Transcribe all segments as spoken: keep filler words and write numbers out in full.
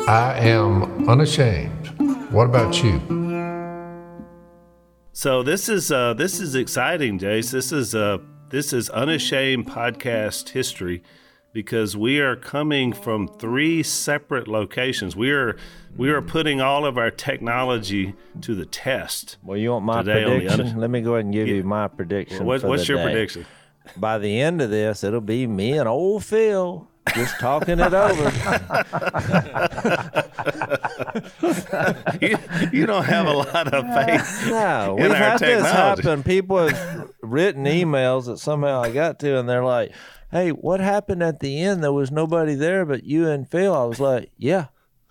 I am unashamed. What about you? So this is uh, this is exciting, Jace. This is uh, this is Unashamed podcast history, because we are coming from three separate locations. We are we are putting all of our technology to the test. Well, you want my today prediction? Unashamed. Let me go ahead and give you my prediction. What, for what's the your day. prediction? By the end of this, it'll be me and old Phil just talking it over. you, you don't have a lot of faith No, in we've our had this technology. happen. People have written emails that somehow I got to, and they're like, "Hey, what happened at the end? There was nobody there but you and Phil." I was like, "Yeah."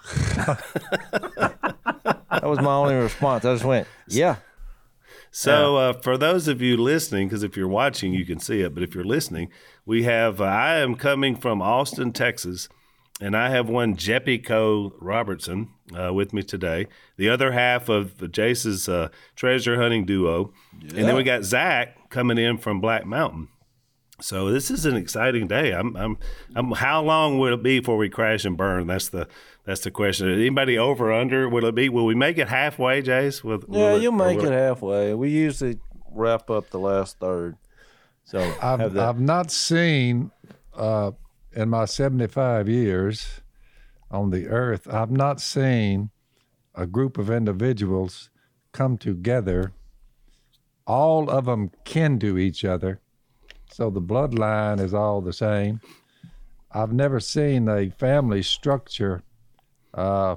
That was my only response. I just went, "Yeah." So uh, for those of you listening, because if you're watching, you can see it, but if you're listening, we have, uh, I am coming from Austin, Texas, and I have one Jeppy Co. Robertson uh, with me today, the other half of Jace's uh, treasure hunting duo. Yeah. And then we got Zach coming in from Black Mountain. So this is an exciting day. I'm, I'm, I'm. How long will it be before we crash and burn? That's the, that's the question. Anybody over or under? Will it be? Will we make it halfway, Jace? Will, Yeah, will it, you'll make will it halfway. We usually wrap up the last third. So I've, have that. I've not seen, uh, in my seventy-five years on the earth, I've not seen a group of individuals come together. All of them kin to each other. So the bloodline is all the same. I've never seen a family structure uh,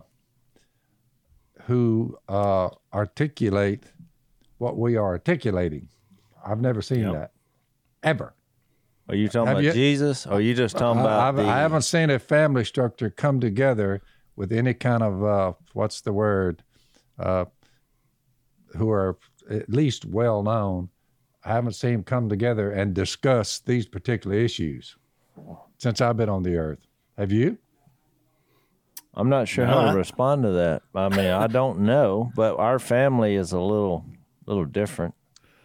who uh, articulate what we are articulating. I've never seen Yep. that, ever. Are you talking Have about you- Jesus? Or are you just talking I, about I've, the... I haven't seen a family structure come together with any kind of, uh, what's the word, uh, who are at least well known. I haven't seen them come together and discuss these particular issues since I've been on the earth. Have you? I'm not sure No, how I- to respond to that. I mean, I don't know, but our family is a little little different.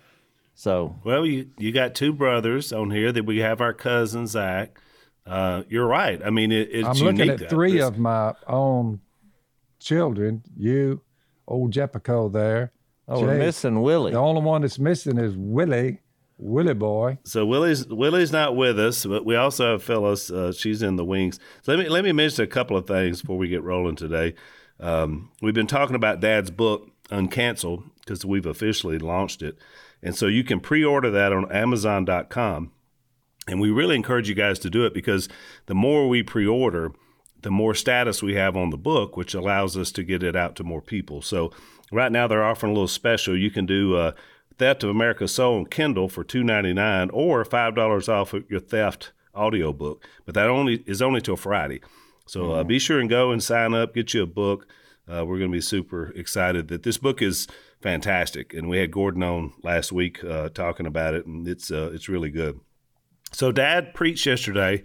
So, Well, you you got two brothers on here. That we have our cousin Zach. Uh, you're right. I mean, it, it's I'm unique. looking at three This- of my own children. You, old Jeppico there. oh, we're Jay. missing Willie. The only one that's missing is Willie, Willie boy. So Willie's Willie's not with us, but we also have Phyllis. Uh, she's in the wings. So let me let me mention a couple of things before we get rolling today. Um, we've been talking about Dad's book, Uncanceled, because we've officially launched it, and so you can pre-order that on Amazon dot com. And we really encourage you guys to do it, because the more we pre-order, the more status we have on the book, which allows us to get it out to more people. So right now they're offering a little special. You can do uh, Theft of America's Soul on Kindle for two ninety-nine, or five dollars off of your Theft audiobook. But that only is only till Friday. So uh, be sure and go and sign up, get you a book. Uh, we're going to be super excited that this book is fantastic. And we had Gordon on last week uh, talking about it, and it's uh, it's really good. So Dad preached yesterday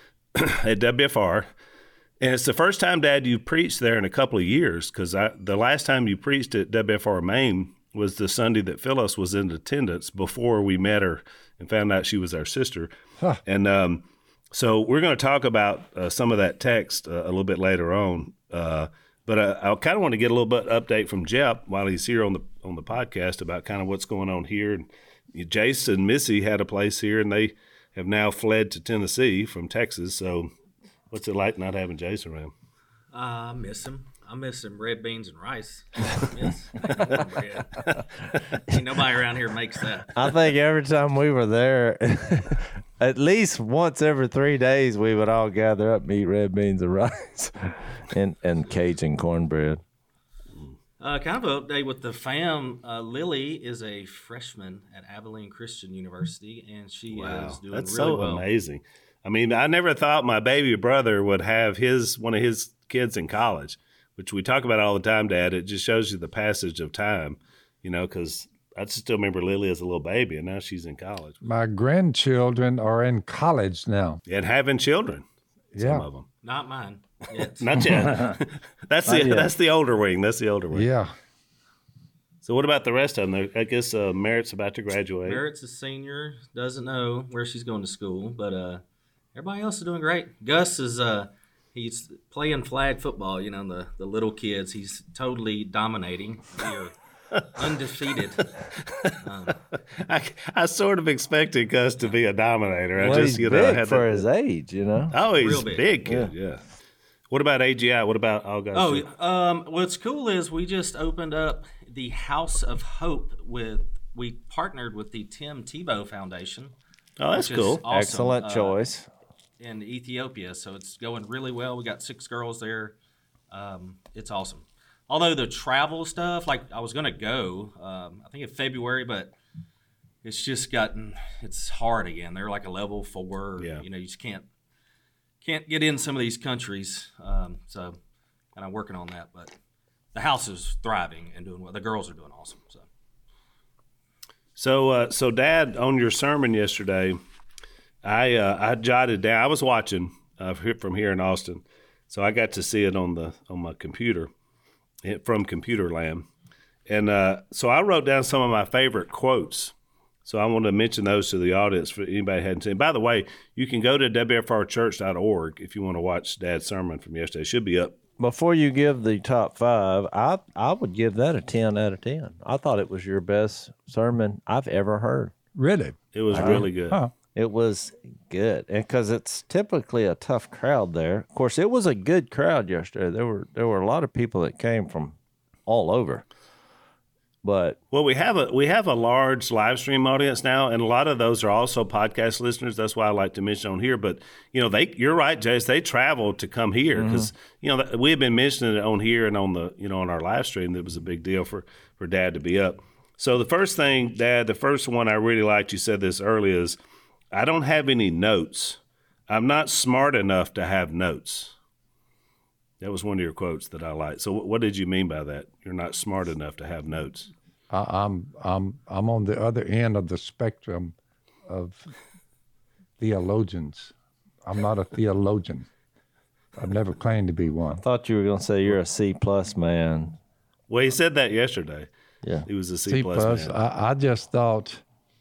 at W F R, and it's the first time, Dad, you've preached there in a couple of years, because the last time you preached at W F R Maine was the Sunday that Phyllis was in attendance before we met her and found out she was our sister. Huh. And um, so we're going to talk about uh, some of that text uh, a little bit later on. Uh, but uh, I kind of want to get a little bit update from Jep while he's here on the on the podcast about kind of what's going on here. And Jace and Missy had a place here, and they have now fled to Tennessee from Texas. So what's it like not having Jace around? Uh, I miss him. I miss some red beans and rice. Yes. Bread. Ain't nobody around here makes that. I think every time we were there, at least once every three days, we would all gather up and eat red beans and rice and, and Cajun cornbread. Uh, kind of an update with the fam. Uh, Lily is a freshman at Abilene Christian University, and she is doing That's really so well. amazing. I mean, I never thought my baby brother would have his one of his kids in college, which we talk about all the time, Dad. It just shows you the passage of time, you know, because I still remember Lily as a little baby, and now she's in college. My grandchildren are in college now. And having children, Yeah. some of them. Not mine. Yet. Not yet. that's the yet. that's the older wing. That's the older wing. Yeah. So what about the rest of them? I guess uh, Merritt's about to graduate. Merritt's a senior. Doesn't know where she's going to school, but uh, everybody else is doing great. Gus is uh, he's playing flag football. You know, the the little kids. He's totally dominating. We are undefeated. Um, I, I sort of expected Gus to be a dominator. I well, just he's you know big had for that, his age, you know. Oh, he's Real big. big kid. Yeah. yeah. What about A G I? What about all guys? Oh, um, what's cool is we just opened up the House of Hope with. We partnered with the Tim Tebow Foundation. Oh, that's which is cool. awesome, Excellent uh, choice. in Ethiopia. So it's going really well. We got six girls there. Um, it's awesome. Although the travel stuff, like I was going to go, um, I think in February, but it's just gotten, it's hard again. They're like a level four. Yeah. You know, you just can't, can't get in some of these countries. Um, so kind of working on that. But the house is thriving and doing well. The girls are doing awesome. So. So, uh, so Dad, on your sermon yesterday, I uh, I jotted down. I was watching uh, from here in Austin, so I got to see it on the on my computer from Computer Land, and uh, so I wrote down some of my favorite quotes. So I want to mention those to the audience for anybody who hadn't seen. By the way, you can go to w f r church dot org if you want to watch Dad's sermon from yesterday. It should be up. Before you give the top five, I I would give that a ten out of ten. I thought it was your best sermon I've ever heard. Really? It was Uh-huh. really good. Huh. It was good, and because it's typically a tough crowd there. Of course, it was a good crowd yesterday. There were there were a lot of people that came from all over. But Well, we have a we have a large live stream audience now, and a lot of those are also podcast listeners. That's why I like to mention on here. But you know, they you're right, Jace. They travel to come here because you know we have been mentioning it on here and on the you know on our live stream. That was a big deal for for Dad to be up. So the first thing, Dad, the first one I really liked. You said this earlier is, I don't have any notes. I'm not smart enough to have notes. That was one of your quotes that I liked. So what did you mean by that? You're not smart enough to have notes. I, I'm I'm I'm on the other end of the spectrum of theologians. I'm not a theologian. I've never claimed to be one. I thought you were going to say you're a C plus man. Well, he said that yesterday. Yeah. He was a C, C plus, plus. man. I, I just thought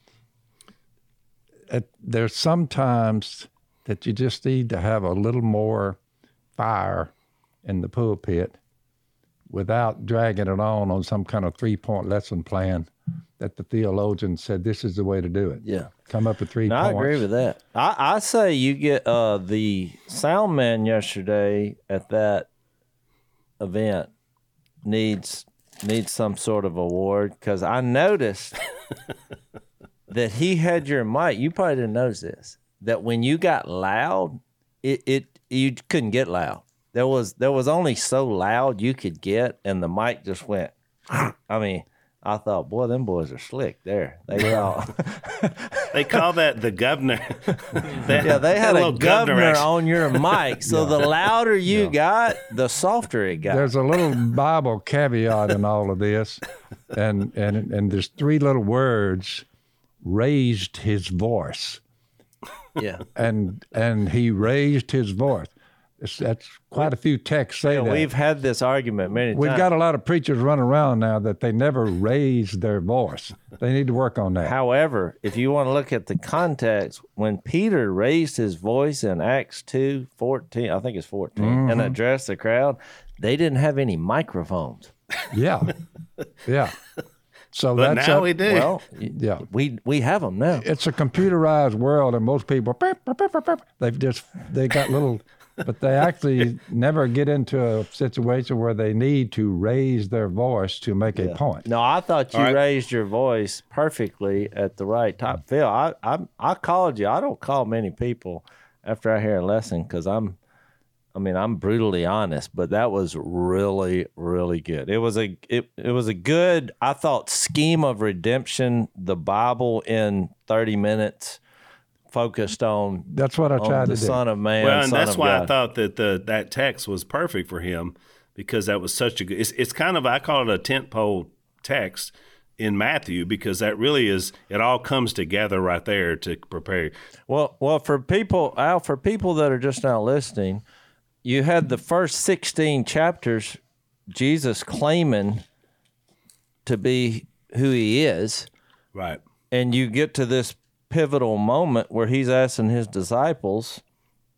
it, there's sometimes that you just need to have a little more fire in the pulpit without dragging it on on some kind of three-point lesson plan that the theologian said this is the way to do it. Yeah. Come up with three No, I points. agree with that. I, I say you get uh, the sound man yesterday at that event needs needs some sort of award because I noticed that he had your mic. You probably didn't notice this. That when you got loud, it, it you couldn't get loud. There was there was only so loud you could get, and the mic just went. I mean, I thought, boy, them boys are slick there. They all. They call that the governor. They- Yeah, they had a little governor action. on your mic, so the louder you got, the softer it got. There's a little Bible caveat in all of this, and and and there's three little words: raised his voice, yeah, and and he raised his voice. It's, that's quite a few texts say that. we've had this argument many We've times. got a lot of preachers running around now that they never raised their voice. They need to work on that. However, if you want to look at the context, when Peter raised his voice in Acts two fourteen, I think it's fourteen, Mm-hmm. and addressed the crowd, they didn't have any microphones. Yeah, yeah. So But that's now a- we do. Well, yeah. we we have them now. It's a computerized world, and most people they've just they got little, but they actually never get into a situation where they need to raise their voice to make a point. No, I thought you All right. raised your voice perfectly at the right time. Phil, I, I I called you. I don't call many people after I hear a lesson because I'm, I mean, I'm brutally honest. But that was really, really good. It was a it it was a good, I thought, scheme of redemption. The Bible in thirty minutes, focused on, That's what I on tried the to do. Son of Man. Well, and Son that's of why I God. thought that the that text was perfect for him because that was such a good. It's, it's kind of I call it a tentpole text in Matthew because that really is it all comes together right there to prepare. Well, well, for people, Al, for people that are just now listening, you had the first sixteen chapters, Jesus claiming to be who he is, Right. and you get to this pivotal moment where he's asking his disciples,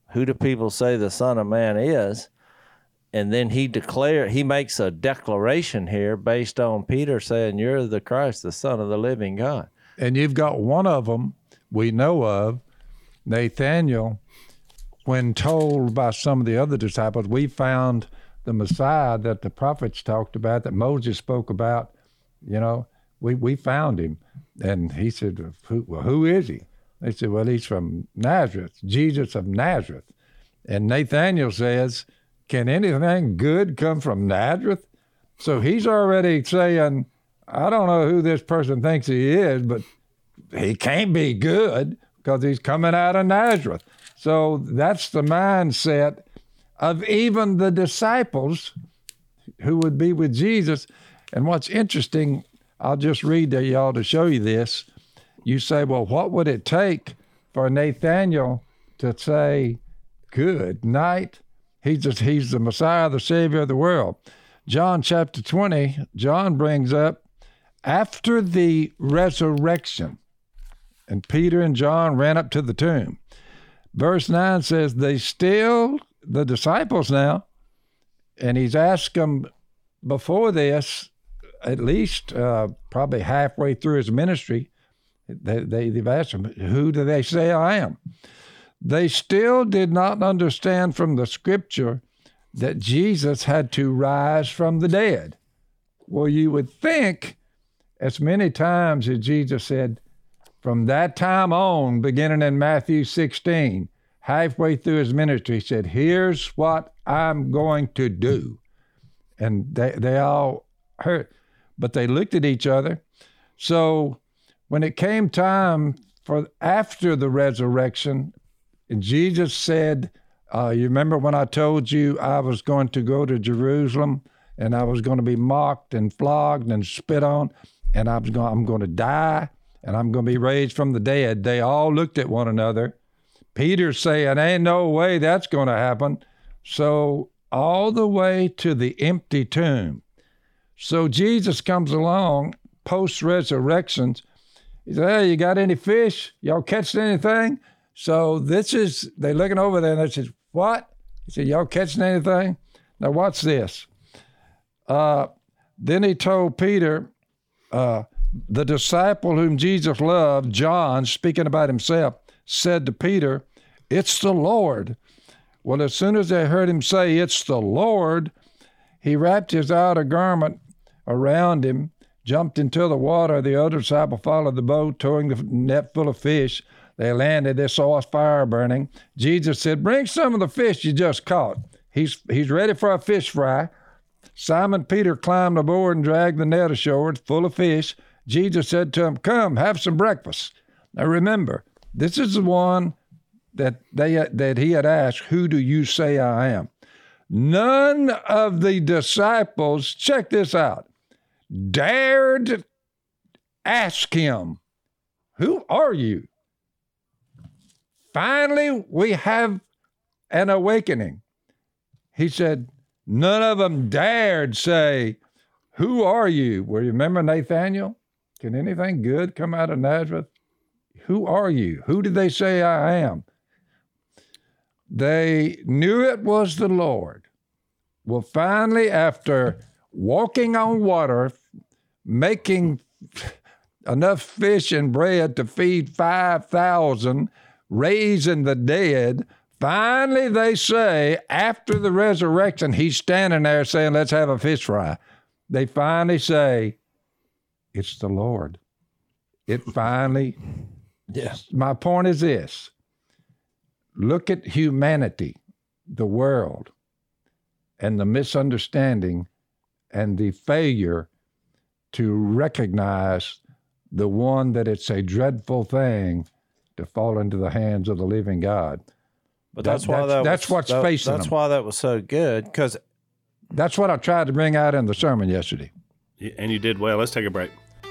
who do people say the Son of Man is? And then he declare he makes a declaration here based on Peter saying, you're the Christ, the Son of the living God. And you've got one of them we know of, Nathaniel, when told by some of the other disciples, we found the Messiah that the prophets talked about, that Moses spoke about, you know, we, we found him. And he said, who, well, who is he? They said, well, he's from Nazareth, Jesus of Nazareth. And Nathaniel says, can anything good come from Nazareth? So he's already saying, I don't know who this person thinks he is, but he can't be good because he's coming out of Nazareth. So that's the mindset of even the disciples who would be with Jesus. And what's interesting, I'll just read to y'all to show you this. You say, well, what would it take for Nathaniel to say, good night? He's, just, he's the Messiah, the Savior of the world. John chapter twenty, John brings up, after the resurrection, and Peter and John ran up to the tomb. Verse nine says, they still, the disciples now, and he's asked them before this, at least uh, probably halfway through his ministry, they, they, they've asked him, who do they say I am? They still did not understand from the scripture that Jesus had to rise from the dead. Well, you would think, as many times as Jesus said, from that time on, beginning in Matthew sixteen, halfway through his ministry, he said, here's what I'm going to do. And they, they all heard, but they looked at each other. So when it came time for after the resurrection, and Jesus said, uh, you remember when I told you I was going to go to Jerusalem and I was going to be mocked and flogged and spit on, and I was going, I'm going to die and I'm going to be raised from the dead. They all looked at one another. Peter's saying, ain't no way that's going to happen. So all the way to the empty tomb. So Jesus comes along post-resurrections. He said, hey, you got any fish? Y'all catching anything? So this is, they looking over there and they said, what? He said, y'all catching anything? Now watch this. Uh, then he told Peter, uh, the disciple whom Jesus loved, John, speaking about himself, said to Peter, it's the Lord. Well, as soon as they heard him say, it's the Lord, he wrapped his outer garment around him, jumped into the water. The other disciple followed the boat, towing the net full of fish. They landed, they saw a fire burning. Jesus said, bring some of the fish you just caught. He's, he's ready for a fish fry. Simon Peter climbed aboard and dragged the net ashore. It's full of fish. Jesus said to him, come, have some breakfast. Now remember, this is the one that they that he had asked, who do you say I am? None of the disciples, check this out, dared ask him, who are you? Finally, we have an awakening. He said, none of them dared say, who are you? Well, you remember Nathaniel? Can anything good come out of Nazareth? Who are you? Who did they say I am? They knew it was the Lord. Well, finally, after walking on water, making enough fish and bread to feed five thousand, raising the dead, finally they say, after the resurrection, he's standing there saying, let's have a fish fry. They finally say, it's the Lord. It finally, yes. My point is this. Look at humanity, the world, and the misunderstanding and the failure to recognize the one that it's a dreadful thing to fall into the hands of the living God. But that's that, why that's, that that's was, what's that, facing That's them. why that was so good, because that's what I tried to bring out in the sermon yesterday. And you did well. Let's take a break.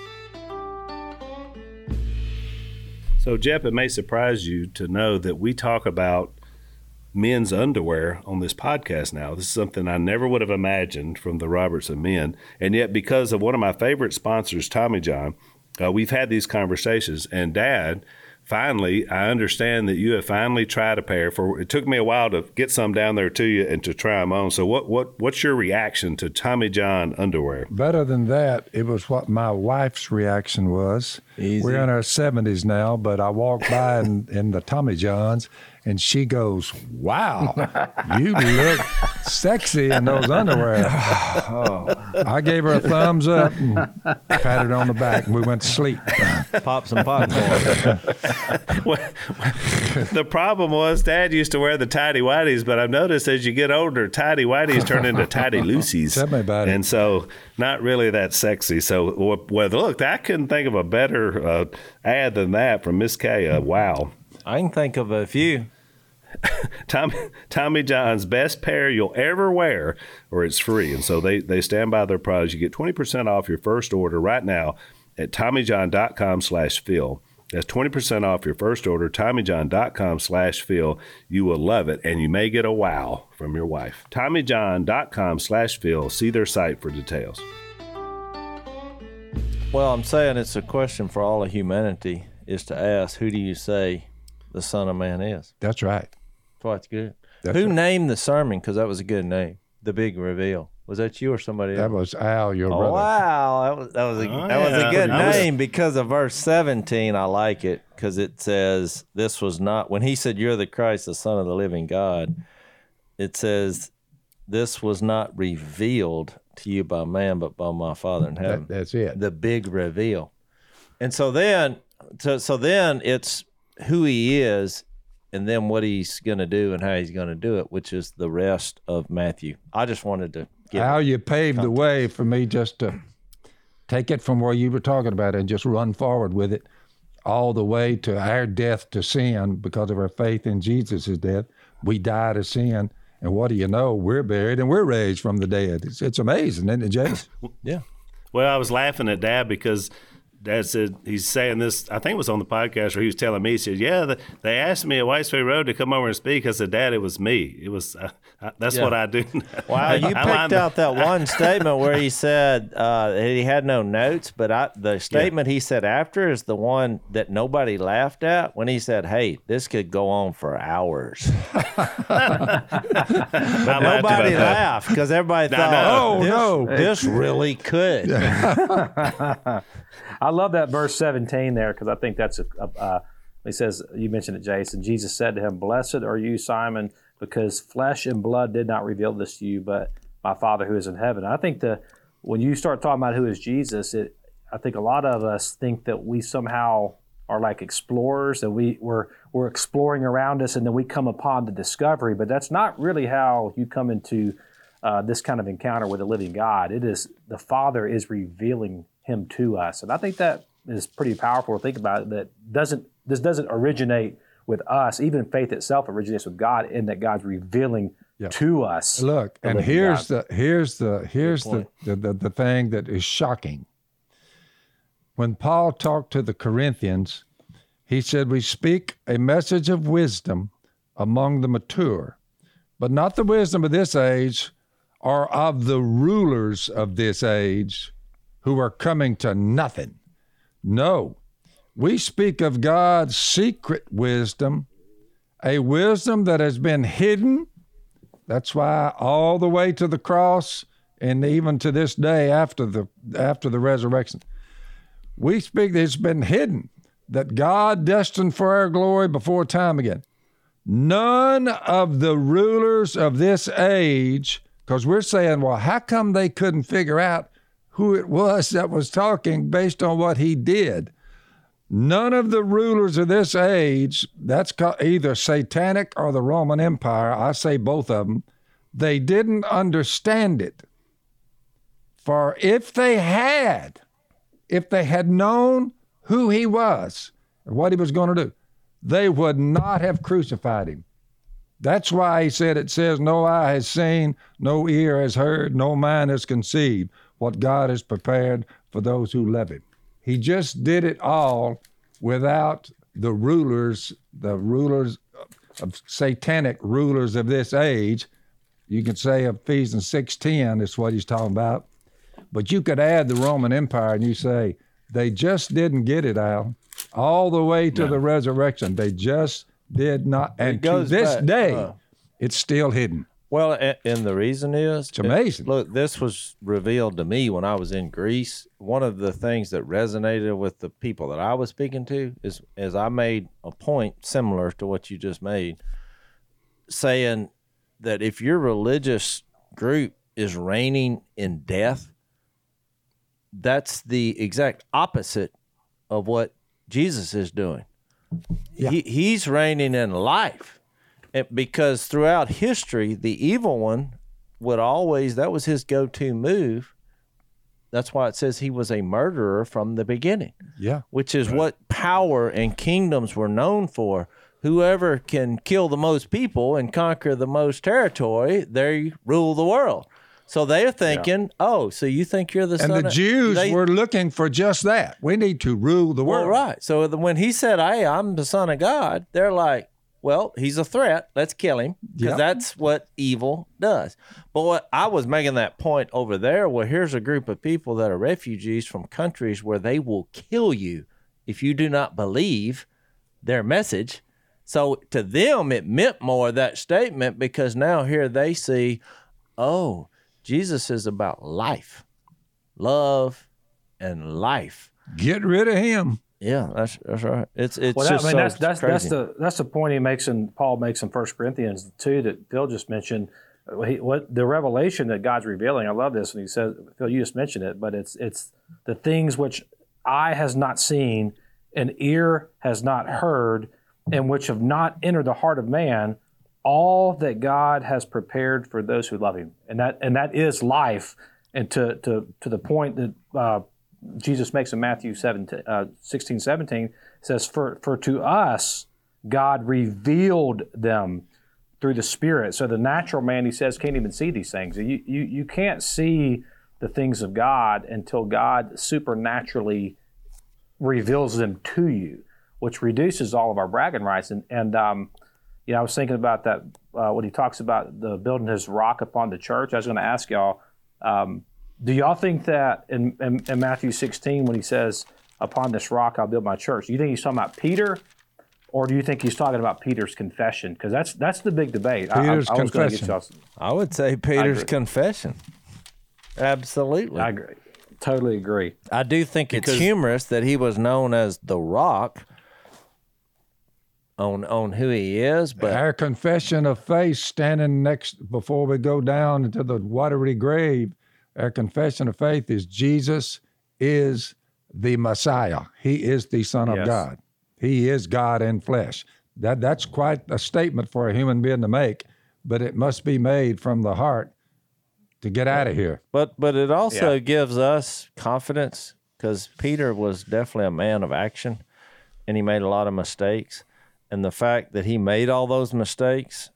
So, Jeff, it may surprise you to know that we talk about men's underwear on this podcast now. This is something I never would have imagined from the Robertson Men. And yet, because of one of my favorite sponsors, Tommy John, uh, we've had these conversations. And Dad, finally, I understand that you have finally tried a pair. For it took me a while to get some down there to you and to try them on. So what what what's your reaction to Tommy John underwear? Better than that, it was what my wife's reaction was. Easy. We're in our seventies now, but I walked by in, in the Tommy Johns, and she goes, "Wow, you look sexy in those underwear." Oh. I gave her a thumbs up and patted her on the back, and we went to sleep. Pop some popcorn. Well, the problem was Dad used to wear the tidy whities, but I've noticed as you get older, tidy whities turn into tidy loosies. Tell me about it. And so not really that sexy. So, well, look, I couldn't think of a better uh, ad than that from Miss Kay. Uh, wow. I can think of a few. Tommy, Tommy John's best pair you'll ever wear, or it's free. And so they, they stand by their products. You get twenty percent off your first order right now at TommyJohn.com slash Phil. That's twenty percent off your first order, TommyJohn.com slash Phil. You will love it, and you may get a wow from your wife. TommyJohn.com slash Phil. See their site for details. Well, I'm saying it's a question for all of humanity is to ask, who do you say the Son of Man is? That's right. That's good. That's Who right. named the sermon? Because that was a good name. The Big Reveal. Was that you or somebody else? That was Al, your Oh, brother. wow, that was that was a Oh, that was yeah. a good I was- name because of verse seventeen. I like it because it says this was not when he said, "You're the Christ, the Son of the living God." It says this was not revealed to you by man, but by my Father in heaven. That, that's it. The big reveal, and so then, so, so then it's who he is. And then what he's going to do and how he's going to do it, which is the rest of Matthew. I just wanted to get Al, you paved the way for me just to take it from where you were talking about and just run forward with it all the way to our death to sin because of our faith in Jesus' death. We died of sin. And what do you know? We're buried and we're raised from the dead. It's, it's amazing, isn't it, James? yeah. Well, I was laughing at Dad because Dad said, he's saying this, I think it was on the podcast where he was telling me, he said, yeah, the, they asked me at White Spring Road to come over and speak. I said, Dad, it was me. It was, uh, I, that's Yeah. what I do. Wow, you I picked lined up- out that one statement where he said uh, that he had no notes, but I, the statement he said after is the one that nobody laughed at when he said, hey, this could go on for hours. I laughed Nobody about that. laughed because everybody No, thought, no. oh, this, no. this really could. I love that verse seventeen there because I think that's a, a uh, he says, you mentioned it, Jason. Jesus said to him, "Blessed are you, Simon, because flesh and blood did not reveal this to you, but my Father who is in heaven." I think the when you start talking about who is Jesus, it I think a lot of us think that we somehow are like explorers and we we're we're exploring around us and then we come upon the discovery, but that's not really how you come into uh, this kind of encounter with a living God. It is the Father is revealing him to us, and I think that is pretty powerful to think about. That doesn't this doesn't originate with us. Even faith itself originates with God, in that God's revealing Yeah. to us. Look, the and living here's God. the here's the here's the, point. the, the the thing that is shocking. When Paul talked to the Corinthians, he said, "We speak a message of wisdom among the mature, but not the wisdom of this age or of the rulers of this age who are coming to nothing. No, we speak of God's secret wisdom, a wisdom that has been hidden." That's why all the way to the cross and even to this day after the after the resurrection, we speak that it's been hidden, that God destined for our glory before time again. None of the rulers of this age, because we're saying, well, how come they couldn't figure out who it was that was talking based on what he did? None of the rulers of this age, that's ca- either satanic or the Roman Empire, I say both of them, they didn't understand it. For if they had, if they had known who he was and what he was going to do, they would not have crucified him. That's why he said, it says, no eye has seen, no ear has heard, no mind has conceived what God has prepared for those who love him. He just did it all without the rulers, the rulers of satanic rulers of this age. You can say Ephesians six ten is what he's talking about. But you could add the Roman Empire and you say They just didn't get it, Al, all the way to No. the resurrection. They just did not. And to goes this back, day, uh, it's still hidden. Well, a- and the reason is It's amazing. it- look, this was revealed to me when I was in Greece. One of the things that resonated with the people that I was speaking to is, is I made a point similar to what you just made, saying that if your religious group is reigning in death, that's the exact opposite of what Jesus is doing. Yeah. He, he's reigning in life. It, because throughout history, the evil one would always, that was his go-to move. That's why it says he was a murderer from the beginning, Yeah. which is what power and kingdoms were known for. Whoever can kill the most people and conquer the most territory, they rule the world. So they're thinking, oh, so you think you're the And son the of... Jews they- were looking for just that. We need to rule the Well, world. right. So the- when he said, hey, I'm the son of God, they're like, well, he's a threat. Let's kill him, because Yep. that's what evil does. But what I was making that point over there, well, here's a group of people that are refugees from countries where they will kill you if you do not believe their message. So to them, it meant more, that statement, because now here they see, oh, Jesus is about life, love, and life. Get rid of him. Yeah, that's that's right. It's it's Well, that, I just mean, so that's that's that's crazy. the that's the point he makes in Paul makes in First Corinthians two that Phil just mentioned. He, what the revelation that God's revealing. I love this, and he says, Phil, you just mentioned it, but it's it's the things which eye has not seen, and ear has not heard, and which have not entered the heart of man, all that God has prepared for those who love Him, and that and that is life. And to to to the point that uh, Jesus makes in Matthew seventeen, uh, sixteen, seventeen, says, for, for to us, God revealed them through the Spirit. So the natural man, he says, can't even see these things. You, you, you can't see the things of God until God supernaturally reveals them to you, which reduces all of our bragging rights. And, and um, you know, I was thinking about that, uh, when he talks about the building his rock upon the church. I was going to ask y'all, um, do y'all think that in, in, in Matthew sixteen, when he says, upon this rock I'll build my church, do you think he's talking about Peter, or do you think he's talking about Peter's confession? Because that's that's the big debate. I- Peter's I, I was gonna confession. Get y'all's- I would say Peter's agree. confession. Absolutely. I I, agree. Totally agree. do think it's Because- humorous that he was known as the Rock on on who he is, but Our confession of faith, standing next before we go down into the watery grave, our confession of faith is Jesus is the Messiah. He is the Son of Yes. God. He is God in flesh. That that's quite a statement for a human being to make, but it must be made from the heart to get out of here. but but it also Yeah. gives us confidence, because Peter was definitely a man of action, and he made a lot of mistakes. And the fact that he made all those mistakes,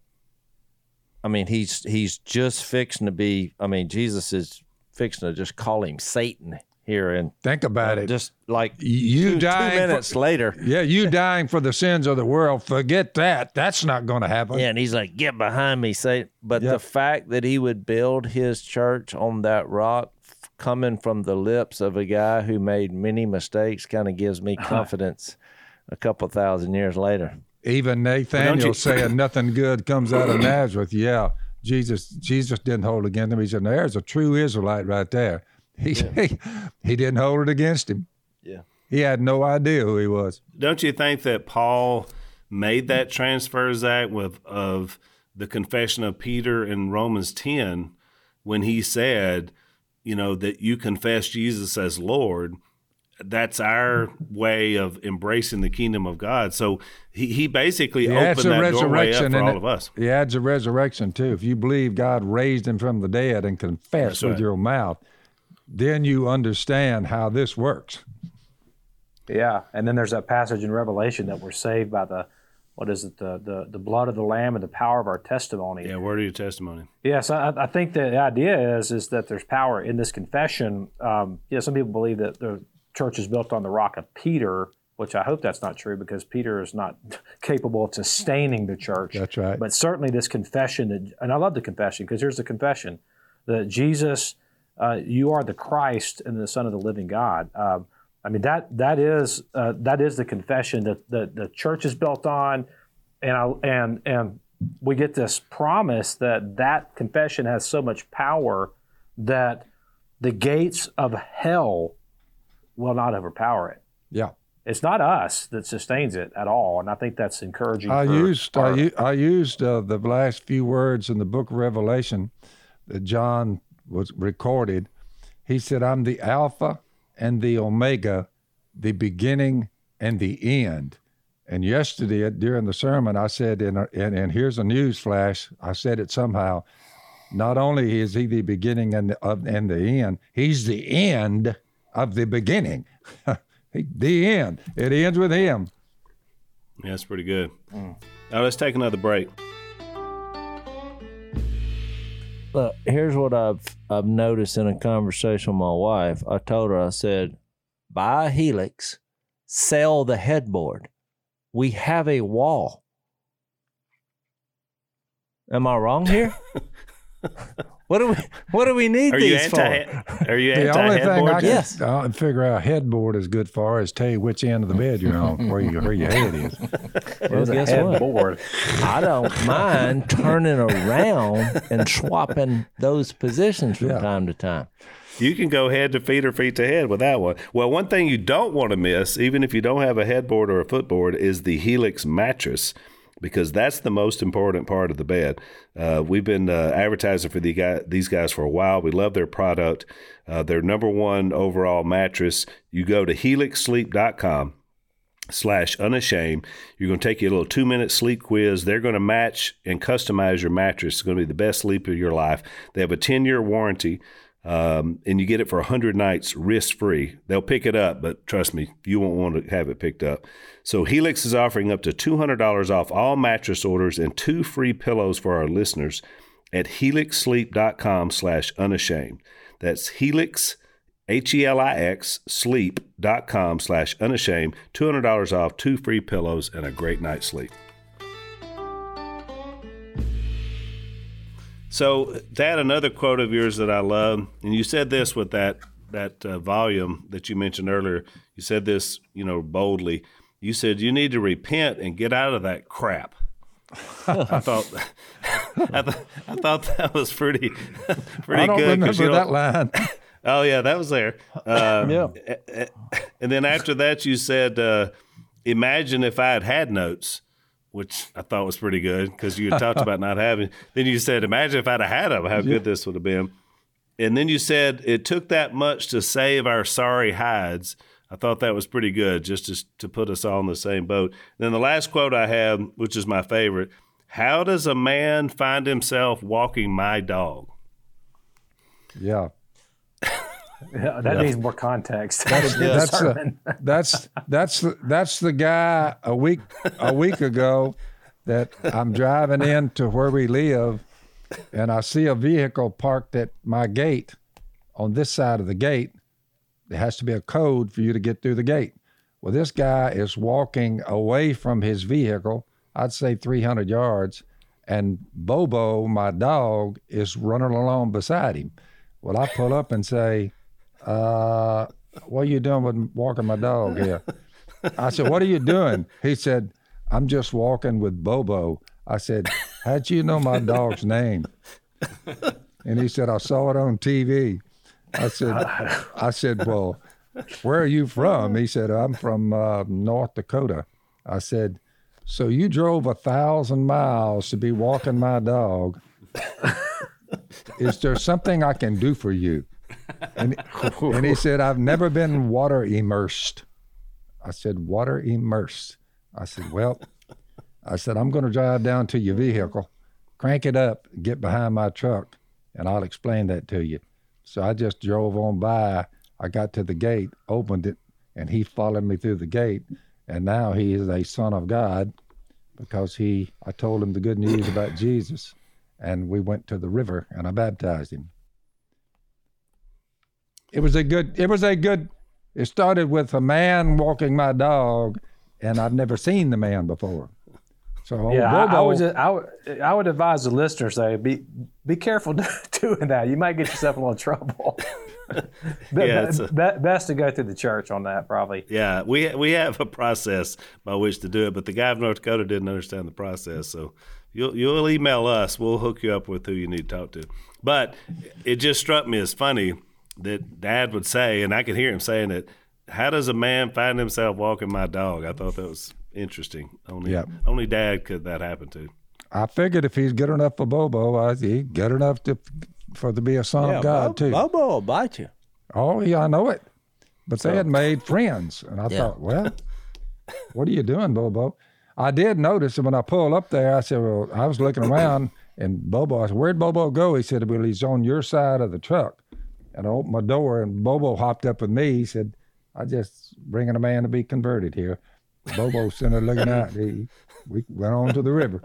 I mean, he's he's just fixing to be. I mean, Jesus is fixing to just call him Satan here, and Think about it. just like You two, two dying for- minutes later. Yeah, you dying for the sins of the world. Forget that. That's not going to happen. Yeah, and he's like, "Get behind me, Satan!" But Yep. the fact that he would build his church on that rock, f- coming from the lips of a guy who made many mistakes, kind of gives me confidence. A couple thousand years later, Even Nathaniel you- saying nothing good comes out of Nazareth. Yeah, Jesus Jesus didn't hold against him. He said, there's a true Israelite right there. He, he he didn't hold it against him. Yeah. He had no idea who he was. Don't you think that Paul made that transfer, Zach, with of the confession of Peter in Romans ten, when he said, you know, that you confess Jesus as Lord? That's our way of embracing the kingdom of God. So he, he basically He adds opened a that doorway up resurrection for in all it. of us. He adds a resurrection too. If you believe God raised him from the dead and confess That's with right. your mouth, then you understand how this works. Yeah, and then there's that passage in Revelation that we're saved by the, what is it, the the, the blood of the Lamb and the power of our testimony. Yeah, word of your testimony. Yes, I, I think that the idea is is that there's power in this confession. Um, yeah, some people believe that the church is built on the rock of Peter, which I hope that's not true, because Peter is not capable of sustaining the church. That's right. But certainly this confession, that, and I love the confession, because here's the confession, that Jesus, uh, you are the Christ and the Son of the living God. Um, I mean, that that is uh, that is the confession that the, the church is built on, and I, and and we get this promise that that confession has so much power that the gates of hell will not overpower it. Yeah. It's not us that sustains it at all, and I think that's encouraging. I for used our, I, u- I used uh, the last few words in the book of Revelation that John was recorded. He said, "I'm the Alpha and the Omega, the beginning and the end." And yesterday during the sermon, I said, and and, and here's a news flash. I said it somehow. Not only is he the beginning and the, of, and the end, he's the end of the beginning. The end. It ends with him. Yeah, that's pretty good. Mm. Now let's take another break. Look, here's what I've I've noticed in a conversation with my wife. I told her, I said, buy a Helix, sell the headboard. We have a wall. Am I wrong here? What do we What do we need are these you anti, for? Are you the anti only thing I headboard? can Yes. uh, figure out headboard is good for is tell you which end of the bed you're on, where, you, where your head is. it is a guess what? headboard. I don't mind turning around and swapping those positions from Yeah. time to time. You can go head to feet or feet to head with that one. Well, one thing you don't want to miss, even if you don't have a headboard or a footboard, is the Helix mattress, because that's the most important part of the bed. Uh, we've been uh, advertising for the guy, these guys for a while. We love their product. Uh, their number one overall mattress. You go to helix sleep dot com slash unashamed. You're going to take your little two-minute sleep quiz. They're going to match and customize your mattress. It's going to be the best sleep of your life. They have a ten-year warranty. Um, and you get it for one hundred nights risk-free. They'll pick it up, but trust me, you won't want to have it picked up. So Helix is offering up to two hundred dollars off all mattress orders and two free pillows for our listeners at helix sleep dot com slash unashamed. That's Helix, H E L I X, sleep dot com slash unashamed. two hundred dollars off, two free pillows, and a great night's sleep. So, Dad, another quote of yours that I love, and you said this with that that uh, volume that you mentioned earlier. You said this, you know, boldly. You said you need to repent and get out of that crap. I thought, I, th- I thought that was pretty, pretty I don't good. remember you know, that line. Oh yeah, that was there. Uh, Yeah. And then after that, you said, uh, "Imagine if I had had notes." Which I thought was pretty good because you had talked about not having. Then you said, imagine if I'd have had them, how good this would have been. And then you said, it took that much to save our sorry hides. I thought that was pretty good, just to, to put us all in the same boat. And then the last quote I have, which is my favorite, how does a man find himself walking my dog? Yeah. Yeah, that needs more context. That's that's the, that's that's the, that's the guy a week a week ago that I'm driving into where we live, and I see a vehicle parked at my gate. On this side of the gate, there has to be a code for you to get through the gate. Well, this guy is walking away from his vehicle, I'd say three hundred yards, and Bobo, my dog, is running along beside him. Well, I pull up and say, Uh, what are you doing with walking my dog here? I said, what are you doing? He said, I'm just walking with Bobo. I said, how'd you know my dog's name? And he said, I saw it on T V. I said, I said, well, where are you from? He said, I'm from uh, North Dakota. I said, so you drove a thousand miles to be walking my dog. Is there something I can do for you? And, and he said, I've never been water immersed. I said, water immersed. I said, well, I said, I'm going to drive down to your vehicle, crank it up, get behind my truck, and I'll explain that to you. So I just drove on by. I got to the gate, opened it, and he followed me through the gate. And now he is a son of God because he, I told him the good news about Jesus, and we went to the river and I baptized him. It was a good, it was a good, it started with a man walking my dog, and I've never seen the man before. So yeah, I, I Bobo, would just, I would I would advise the listeners, though, be be careful doing that. You might get yourself in a little trouble. Yeah, it's a- Be- best to go through the church on that, probably. Yeah, we we have a process by which to do it, but the guy from North Dakota didn't understand the process. So you'll you'll email us. We'll hook you up with who you need to talk to. But it just struck me as funny that Dad would say, and I could hear him saying it, how does a man find himself walking my dog? I thought that was interesting. Only Yep. only Dad could that happen to. I figured if he's good enough for Bobo, I, he's good enough to for to be a son Yeah, of God Bob- too. Bobo will bite you. Oh, yeah, I know it. But they had made friends, and I Yeah. thought, well, what are you doing, Bobo? I did notice that when I pulled up there, I said, well, I was looking around, and Bobo, I said, where'd Bobo go? He said, well, he's on your side of the truck. And I opened my door, and Bobo hopped up with me. He said, I just bringing a man to be converted here. Bobo sitting there looking out. He, we went on to the river.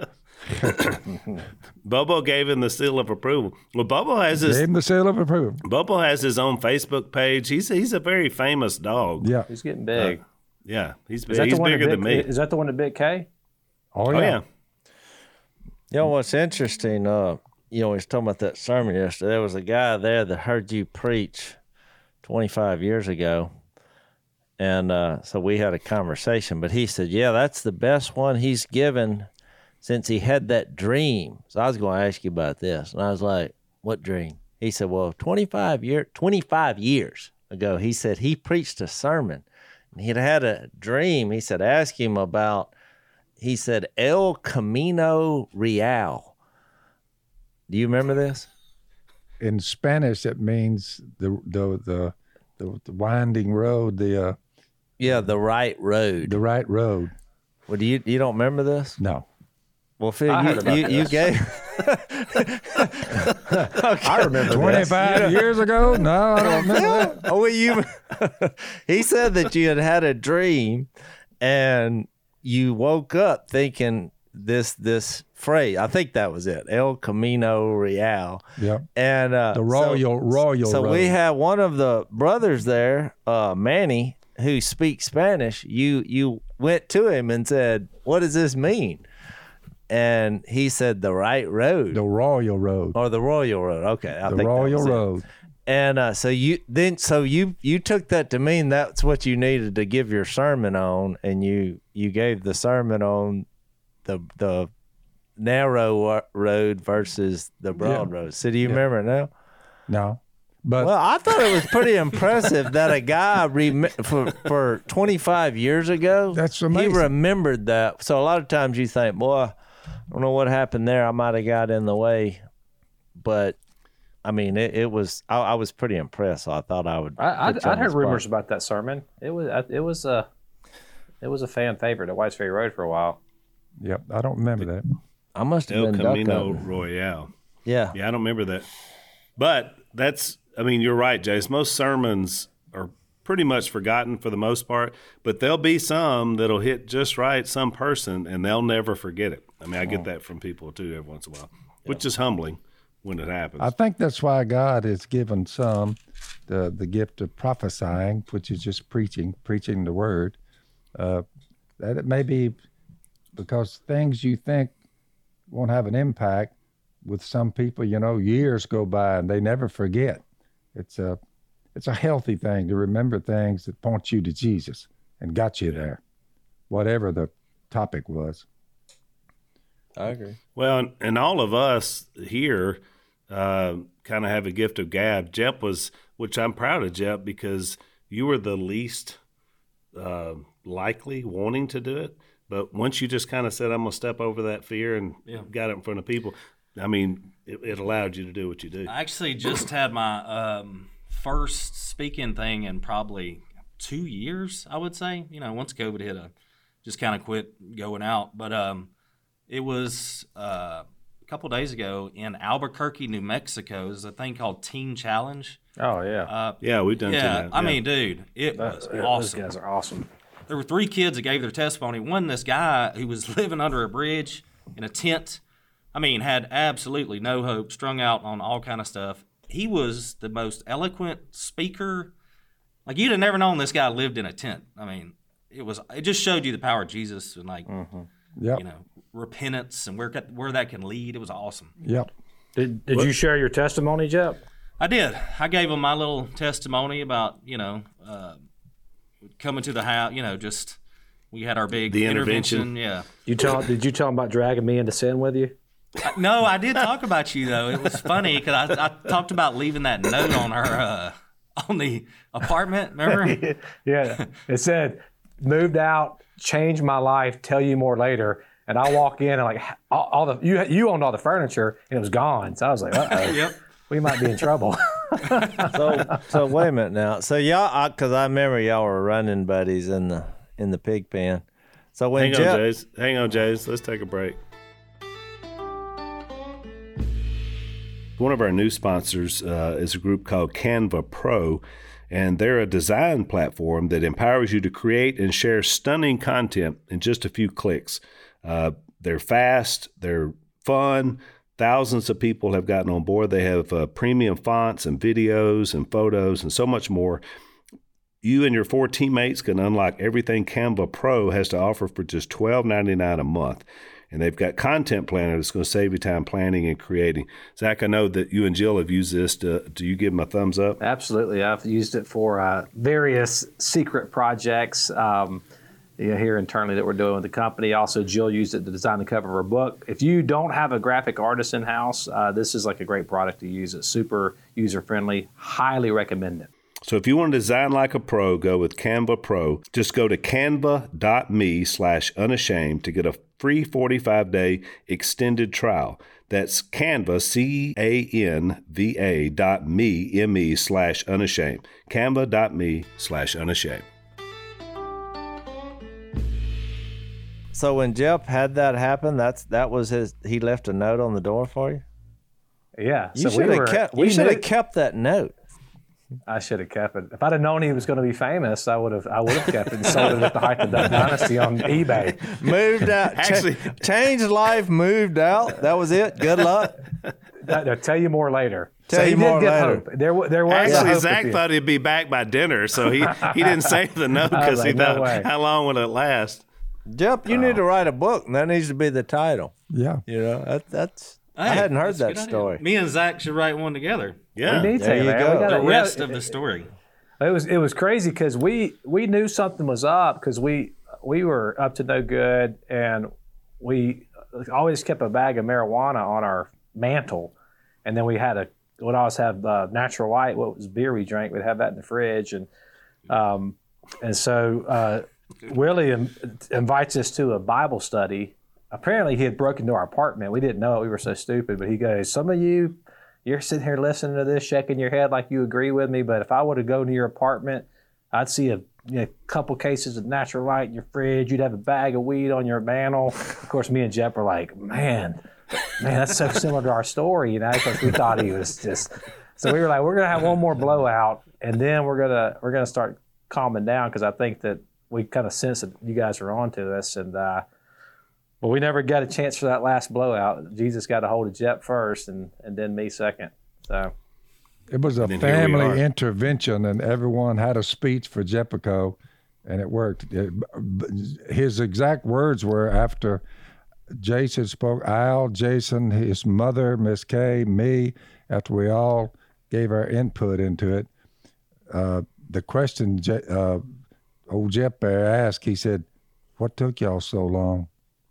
Bobo gave him the seal of approval. Well, Bobo has his Gave him the seal of approval. Bobo has his own Facebook page. He's he's a very famous dog. Yeah. He's getting big. Yeah, he's is that he's the one bigger that than me. bit, Is that the one that bit K? Oh, Oh yeah. yeah. You know what's interesting? Uh, you know, we was talking about that sermon yesterday. There was a guy there that heard you preach twenty-five years ago, and uh, so we had a conversation. But he said, "Yeah, that's the best one he's given since he had that dream." So I was going to ask you about this, and I was like, "What dream?" He said, "Well, twenty-five year, twenty-five years ago, he said he preached a sermon, and he'd had a dream." He said, "Ask him about." He said, El Camino Real. Do you remember this? In Spanish, it means the the the the, the winding road, the uh, Yeah, the right road. the right road. Well, do you you don't remember this? No. Well, Phil, I you, heard about you, you this. gave. I remember this. twenty-five years ago? No, I don't remember that. Oh, well, you. He said that you had had a dream, and you woke up thinking this this phrase. I think that was it. El Camino Real. Yep. And uh, The royal royal So road. we have one of the brothers there, uh, Manny, who speaks Spanish. You you went to him and said, "What does this mean?" And he said, "The right road." the royal road. or the Royal Road. Okay, I the think that royal was it. road. And uh, so you then so you you took that to mean that's what you needed to give your sermon on, and you you gave the sermon on the the narrow wa- road versus the broad Yeah. road. So do you remember it now? No. But Well, I thought it was pretty impressive that a guy rem- for for twenty-five years ago. That's He amazing. remembered that. So a lot of times you think, boy, I don't know what happened there. I might have got in the way, but I mean, it, it was. I, I was pretty impressed. So I thought I would. I, put I'd, you on I'd the heard spot. rumors about that sermon. It was it was a it was a fan favorite at Whites Ferry Road for a while. yep, I don't remember that. I must have El been duck Camino hunting. Royale. Yeah. Yeah, I don't remember that. But that's, I mean, you're right, Jace. Most sermons are pretty much forgotten for the most part, but there'll be some that'll hit just right, some person, and they'll never forget it. I mean, I get that from people too every once in a while, which is humbling when it happens. I think that's why God has given some the the gift of prophesying, which is just preaching, preaching the word. Uh, that it may be because things you think won't have an impact with some people, you know, years go by and they never forget. It's a it's a healthy thing to remember things that point you to Jesus and got you there, whatever the topic was. I agree. Well, and, and all of us here uh, kind of have a gift of gab. Jep was, which I'm proud of Jep because you were the least uh, likely wanting to do it. But once you just kind of said, I'm going to step over that fear and Yeah. got it in front of people, I mean, it, it allowed you to do what you do. I actually just had my um, first speaking thing in probably two years, I would say. You know, once COVID hit, I just kind of quit going out. But um, it was uh, a couple days ago in Albuquerque, New Mexico. There's a thing called Teen Challenge. Oh yeah, Uh, Yeah, we've done yeah, that. I mean, dude, it That- was yeah, awesome. Those guys are awesome. There were three kids that gave their testimony. One, this guy who was living under a bridge in a tent. I mean, had absolutely no hope, strung out on all kind of stuff. He was the most eloquent speaker. Like, you'd have never known this guy lived in a tent. I mean, it was it just showed you the power of Jesus and, like, Yep, you know, repentance and where where that can lead. It was awesome. yep. Did Did you share your testimony, Jep? I did. I gave them my little testimony about, you know, uh, coming to the house, you know, just we had our big The intervention. intervention. Yeah. You tell? Did you tell them about dragging me into sin with you? I, no, I did talk about you though. It was funny because I, I talked about leaving that note on our uh, on the apartment. Remember? Yeah. It said, "Moved out, changed my life. Tell you more later." And I walk in and like all, all the you you owned all the furniture and it was gone. So I was like, uh oh, Yep. we might be in trouble. So, so wait a minute now. So y'all, because I, I remember y'all were running buddies in the in the pig pen. So when Hang Jeff, on, Jays. Hang on, Jays. Let's take a break. One of our new sponsors uh, is a group called Canva Pro, and they're a design platform that empowers you to create and share stunning content in just a few clicks. Uh, they're fast, they're fun. Thousands of people have gotten on board. They have uh, premium fonts and videos and photos and so much more. You and your four teammates can unlock everything Canva Pro has to offer for just twelve ninety-nine a month. And they've got Content Planner that's going to save you time planning and creating. Zach, I know that you and Jill have used this. To, do you give them a thumbs up? Absolutely. I've used it for uh, various secret projects um, you know, here internally that we're doing with the company. Also, Jill used it to design the cover of her book. If you don't have a graphic artist in-house, uh, this is like a great product to use. It's super user-friendly. Highly recommend it. So if you want to design like a pro, go with Canva Pro. Just go to canva.me slash unashamed to get a free forty-five day extended trial. That's Canva, C A N V A dot me, M-E slash unashamed. Canva.me slash unashamed. so when Jeff had that happen, that's that was his. He left a note on the door for you. Yeah. You so should we have were, kept. we You should have knew- kept that note. I should have kept it. If I'd have known he was going to be famous, I would have. I would have kept it and sold it at the height of the dynasty on eBay. Moved out. Actually- Cha- changed life. Moved out. That was it. Good luck. I'll tell you more later. Tell so he you did more get later. hope. There, wa- there was Actually, a hope Zach at the thought he'd be back by dinner, so he, he didn't save the note I because was he like, no thought, way. how long would it last? Jeff, you need to write a book, and that needs to be the title. Yeah. You know, that, that's. I Hey, hadn't heard that's a that good idea. story. Me and Zach should write one together. Yeah. We need There to, you man. go. We gotta, The yeah, rest of it- the story. It was it was crazy because we we knew something was up because we we were up to no good and we always kept a bag of marijuana on our mantle, and then we had a would always have uh, Natural Light, what was beer we drank. We'd have that in the fridge, and um, and so uh, Willie in, invites us to a Bible study. Apparently, he had broken into our apartment. We didn't know it. We were so stupid. But he goes, "Some of you, you're sitting here listening to this, shaking your head like you agree with me. But if I were to go to your apartment, I'd see a you know, couple cases of Natural Light in your fridge. You'd have a bag of weed on your mantle." Of course, me and Jeff were like, "Man, man, that's so similar to our story," you know, because we thought he was just. So we were like, "We're gonna have one more blowout, and then we're gonna we're gonna start calming down," because I think that we kind of sensed that you guys were onto us, and. uh But we never got a chance for that last blowout. Jesus got a hold of Jeff first, and, and then me second. So It was a And then here we are. family intervention, and everyone had a speech for Jeppico, and it worked. It- his exact words were after Jason spoke, Al, Jason, his mother, Miss Kay, me, after we all gave our input into it, uh, the question Je- uh, old Jeff Bear asked, he said, "What took y'all so long?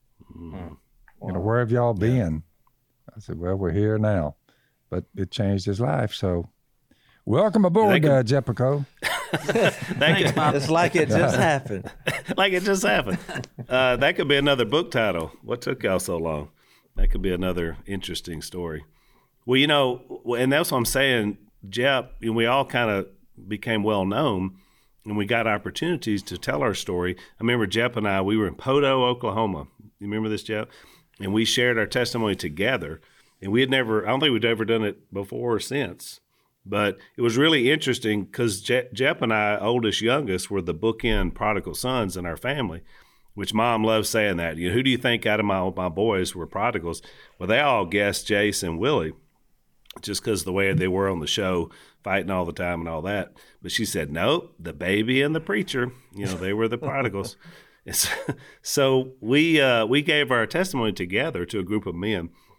You know, where have y'all been?" I said, "Well, we're here now." But it changed his life, so welcome aboard, Yeah, uh, Jeppico. Thanks, Bob. It's like it just happened. Like it just happened. Uh, that could be another book title. What took y'all so long? That could be another interesting story. Well, you know, and that's what I'm saying, Jeff, and we all kind of became well known and we got opportunities to tell our story. I remember Jeff and I, we were in Podo, Oklahoma. You remember this, Jeff? And we shared our testimony together. And we had never, I don't think we'd ever done it before or since. But it was really interesting because Je- Jeff and I, oldest, youngest, were the bookend prodigal sons in our family, which Mom loves saying that. You know, who do you think out of my my boys were prodigals? Well, they all guessed Jace and Willie just because the way they were on the show, fighting all the time and all that. But she said, nope, the baby and the preacher, you know, they were the prodigals. And so so we, uh, we gave our testimony together to a group of men.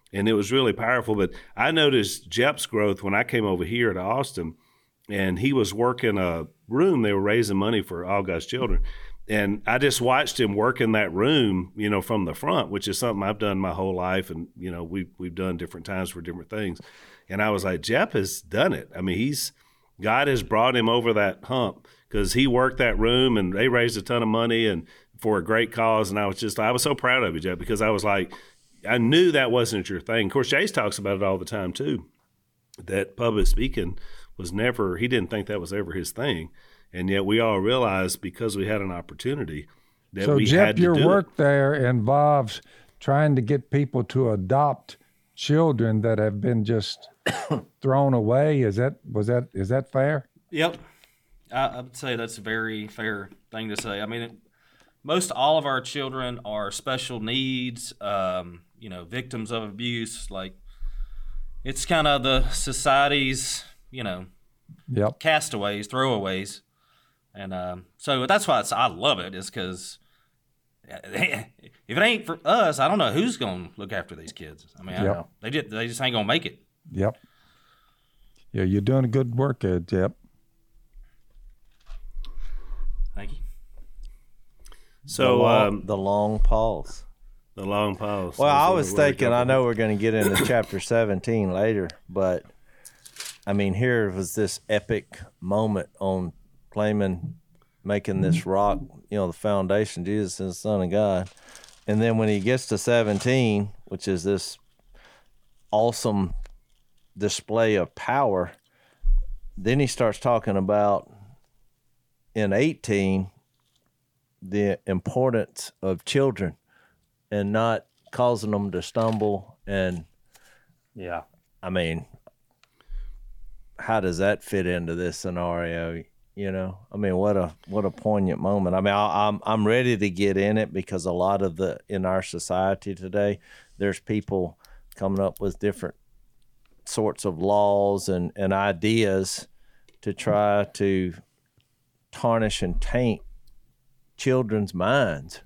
and it was really powerful. But I noticed Jep's growth when I came over here to Austin, and he was working a room. They were raising money for All God's Children. And I just watched him work in that room, you know, from the front, which is something I've done my whole life. And, you know, we've, we've done different times for different things. And I was like, Jep has done it. I mean, he's, God has brought him over that hump because he worked that room and they raised a ton of money and for a great cause. And I was just, I was so proud of you, Jep, because I was like, I knew that wasn't your thing. Of course, Jace talks about it all the time too, that public speaking was never, he didn't think that was ever his thing. And yet we all realized because we had an opportunity that so we Jep, had to your do work it. there involves trying to get people to adopt children that have been just thrown away. Is that was that is that fair? Yep. I, I would say that's a very fair thing to say. I mean, it, most all of our children are special needs, um, you know, victims of abuse. Like, it's kind of the society's, you know, Yep. castaways, throwaways. And um, so that's why it's, I love it, is because if it ain't for us, I don't know who's going to look after these kids. I mean, Yep. I, they, just, they just ain't going to make it. Yep. Yeah, you're doing a good work, uh, Jep. Thank you. the So long, um, the long pause. the long pause. Well, That's I what was we're thinking, I talking know about. we're going to get into chapter seventeen later, but I mean, here was this epic moment on claiming, making this rock, you know, the foundation, Jesus is the Son of God. And then when he gets to seventeen, which is this awesome display of power, then he starts talking about in eighteen, the importance of children and not causing them to stumble. And Yeah. I mean, how does that fit into this scenario? You know, I mean, what a what a poignant moment. I mean, I, I'm I'm ready to get in it because a lot of the in our society today, there's people coming up with different sorts of laws and, and ideas to try to tarnish and taint children's minds.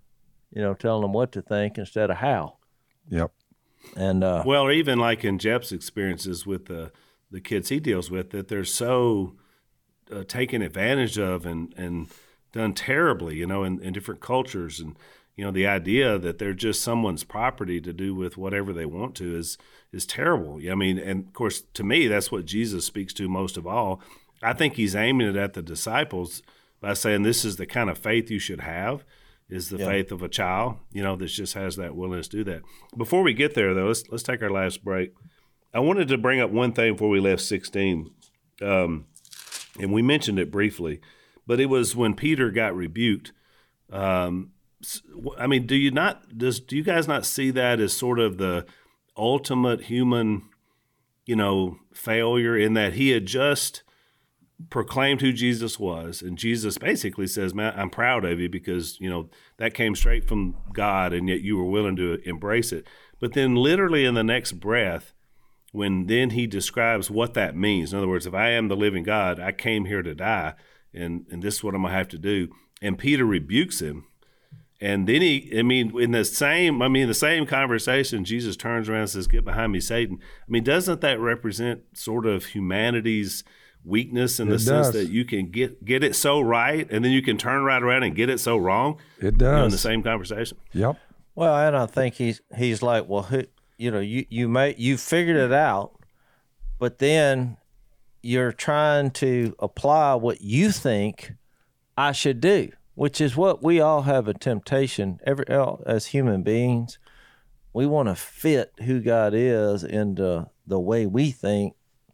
You know, telling them what to think instead of how. Yep. And uh, Well, or even like in Jep's experiences with the the kids he deals with, that they're so uh, taken advantage of and, and done terribly, you know, in, in different cultures. And, you know, the idea that they're just someone's property to do with whatever they want to is is terrible. I mean, and of course, to me, that's what Jesus speaks to most of all. I think he's aiming it at the disciples by saying this is the kind of faith you should have, is the Yeah. faith of a child, you know, that just has that willingness to do that. Before we get there, though, let's let's take our last break. I wanted to bring up one thing before we left sixteen, um, and we mentioned it briefly, but it was when Peter got rebuked. Um, I mean, do you not does do you guys not see that as sort of the ultimate human, you know, failure in that he had just proclaimed who Jesus was, and Jesus basically says, "Man, I'm proud of you because, you know, that came straight from God, and yet you were willing to embrace it." But then literally in the next breath, when then he describes what that means. In other words, if I am the living God, I came here to die, and, and this is what I'm going to have to do. And Peter rebukes him. And then he, I mean, in the same, I mean, the same conversation, Jesus turns around and says, "Get behind me, Satan." I mean, doesn't that represent sort of humanity's weakness in the It sense does. that you can get get it so right, and then you can turn right around and get it so wrong? It You know, in does. the same conversation. Yep. well, and I think he's he's like, well, who, you know, you you may you figured it out, but then you're trying to apply what you think I should do, which is what we all have a temptation. Every as human beings, we want to fit who God is into the way we think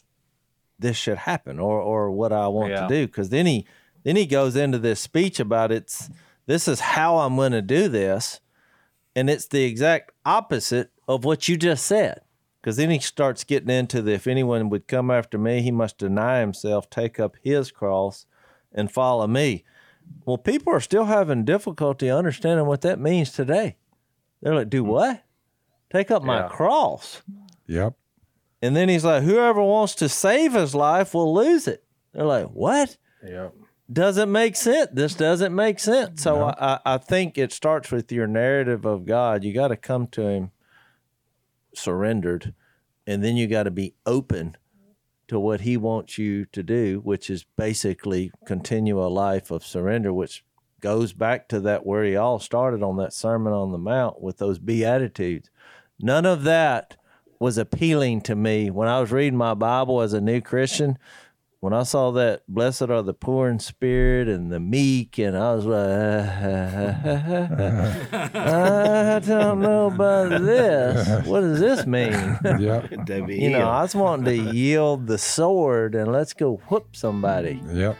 this should happen, or or what I want Yeah. to do. Because then he then he goes into this speech about it's this is how I'm going to do this, and it's the exact opposite of what you just said. Because then he starts getting into the if anyone would come after me, he must deny himself, take up his cross, and follow me. Well, people are still having difficulty understanding what that means today. They're like, do what? Take up my Yeah. cross. Yep. And then he's like, whoever wants to save his life will lose it. They're like, what? Yeah. Doesn't make sense. This doesn't make sense. So I, I I think it starts with your narrative of God. You got to come to him surrendered, and then you got to be open to what he wants you to do, which is basically continue a life of surrender, which goes back to that where he all started on that Sermon on the Mount with those Beatitudes. None of that was appealing to me when I was reading my Bible as a new Christian. When I saw that, blessed are the poor in spirit and the meek, and I was like, I don't know about this. What does this mean? Yep. You know, I was wanting to yield the sword and let's go whoop somebody. Yep.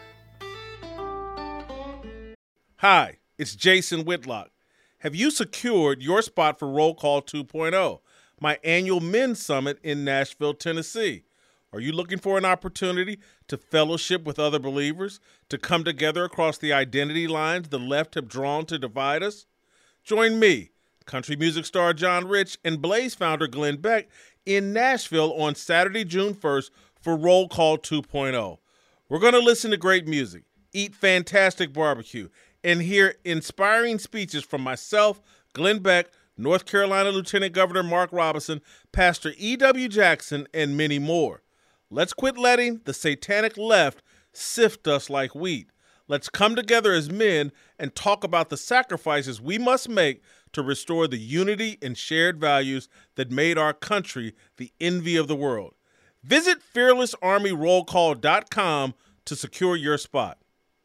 Hi, it's Jason Whitlock. Have you secured your spot for Roll Call two point oh, my annual men's summit in Nashville, Tennessee? Are you looking for an opportunity to fellowship with other believers, to come together across the identity lines the left have drawn to divide us? Join me, country music star John Rich, and Blaze founder Glenn Beck in Nashville on Saturday, June first for Roll Call two point oh. We're going to listen to great music, eat fantastic barbecue, and hear inspiring speeches from myself, Glenn Beck, North Carolina Lieutenant Governor Mark Robinson, Pastor E W Jackson, and many more. Let's quit letting the satanic left sift us like wheat. Let's come together as men and talk about the sacrifices we must make to restore the unity and shared values that made our country the envy of the world. Visit fearless army roll call dot com to secure your spot.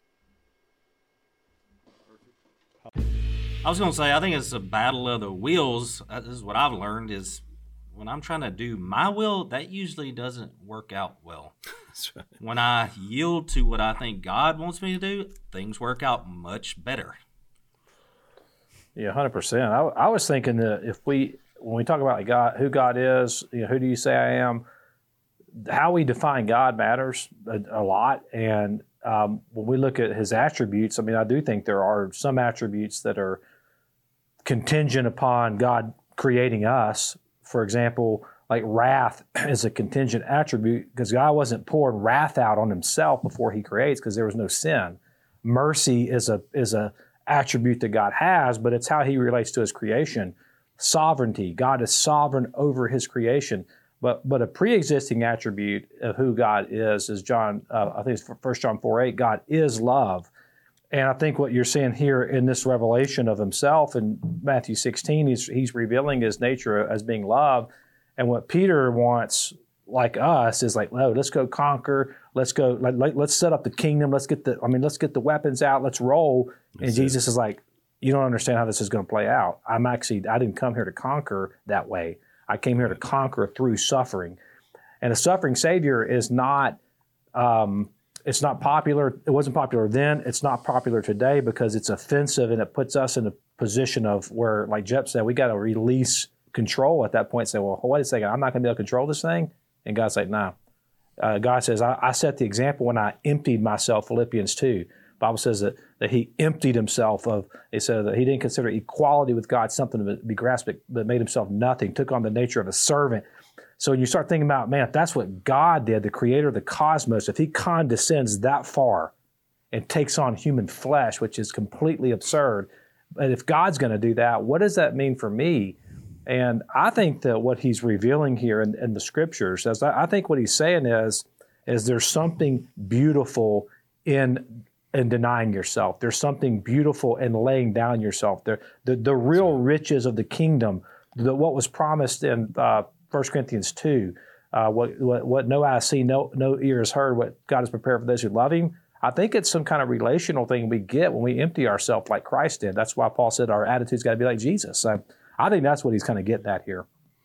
I was going to say, I think it's a battle of the wills. This is what I've learned is when I'm trying to do my will, that usually doesn't work out well. That's right. When I yield to what I think God wants me to do, things work out much better. Yeah, one hundred percent. I, I was thinking that if we, when we talk about God, who God is, you know, who do you say I am, how we define God matters a, a lot. And um, when we look at his attributes, I mean, I do think there are some attributes that are contingent upon God creating us. For example, like wrath is a contingent attribute because God wasn't pouring wrath out on himself before he creates because there was no sin. Mercy is a is a attribute that God has, but it's how he relates to his creation. Sovereignty, God is sovereign over his creation. But but a pre-existing attribute of who God is is John, uh, I think it's First John four eight, God is love. And I think what you're seeing here in this revelation of himself in Matthew sixteen, he's, he's revealing his nature as being love. And what Peter wants, like us, is like, oh, let's go conquer. Let's go, like, like, let's set up the kingdom. Let's get the, I mean, let's get the weapons out. Let's roll. And That's Jesus it. is like, you don't understand how this is going to play out. I'm actually, I didn't come here to conquer that way. I came here to conquer through suffering. And a suffering Savior is not, um, it's not popular. It wasn't popular then. It's not popular today because it's offensive and it puts us in a position of where, like Jep said, we got to release control at that point and say, well, wait a second, I'm not going to be able to control this thing? And God's like, no. Uh, God says, I, I set the example when I emptied myself, Philippians two. The Bible says that, that he emptied himself of, it said that he didn't consider equality with God something to be grasped, but made himself nothing, took on the nature of a servant. So when you start thinking about, man, if that's what God did, the creator of the cosmos, if he condescends that far and takes on human flesh, which is completely absurd, but if God's going to do that, what does that mean for me? And I think that what he's revealing here in, in the scriptures, is I, I think what he's saying is, is there's something beautiful in in denying yourself. There's something beautiful in laying down yourself. The, the, the real riches of the kingdom, the, what was promised in uh, First Corinthians two, uh, what, what what no eye has seen, no, no ear has heard, what God has prepared for those who love him. I think it's some kind of relational thing we get when we empty ourselves like Christ did. That's why Paul said our attitude's got to be like Jesus. So I think that's what he's kind of getting at here.